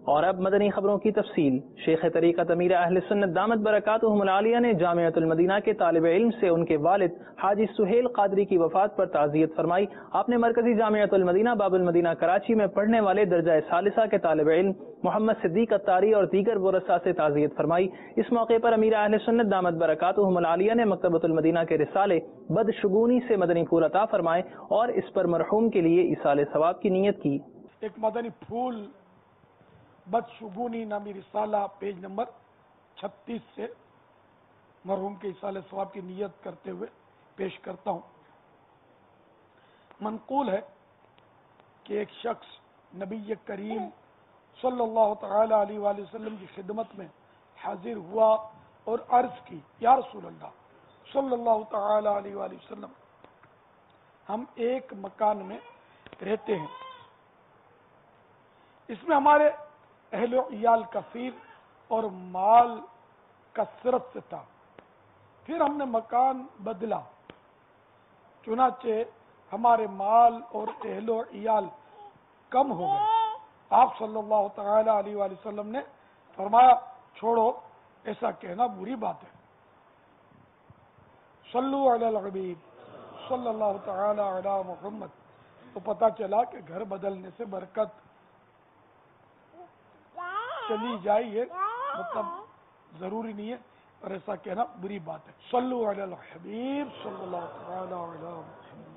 اور اب مدنی خبروں کی تفصیل۔ شیخ طریقت امیر اہل سنت دامت برکاتہم العالیہ نے جامعۃ المدینہ کے طالب علم سے ان کے والد حاجی سہیل قادری کی وفات پر تعزیت فرمائی۔ آپ نے مرکزی جامعۃ المدینہ باب المدینہ کراچی میں پڑھنے والے درجہ ثالثہ کے طالب علم محمد صدیق اتاری اور دیگر ورثاء سے تعزیت فرمائی۔ اس موقع پر امیر اہل سنت دامت برکاتہم العالیہ نے مکتبۃ المدینہ کے رسالے بدشگونی سے مدنی پھول عطا فرمائے اور اس پر مرحوم کے لیے ایصال ثواب کی نیت کی۔ ایک مدنی پھول بدشگونی نامی رسالہ پیج نمبر 36 سے مرحوم کے ایصال ثواب کی نیت کرتے ہوئے پیش کرتا ہوں۔ منقول ہے کہ ایک شخص نبی کریم صلی اللہ تعالی علیہ وآلہ وسلم کی خدمت میں حاضر ہوا اور عرض کی، یا رسول اللہ صلی اللہ تعالی علیہ وآلہ وسلم، ہم ایک مکان میں رہتے ہیں، اس میں ہمارے اہل و عیال کثیر اور مال کثرت سے تھا، پھر ہم نے مکان بدلا، چنانچہ ہمارے مال اور اہل و عیال کم ہو گئے۔ آپ صلی اللہ تعالی علیہ وآلہ وسلم نے فرمایا، چھوڑو، ایسا کہنا بری بات ہے۔ صلو علی الحبیب صلی اللہ تعالی علی محمد۔ تو پتہ چلا کہ گھر بدلنے سے برکت چلی جائے، یہ مطلب ضروری نہیں ہے، اور ایسا کہنا بری بات ہے۔ صلو علی الحبیب صلی اللہ تعالی علی محمد۔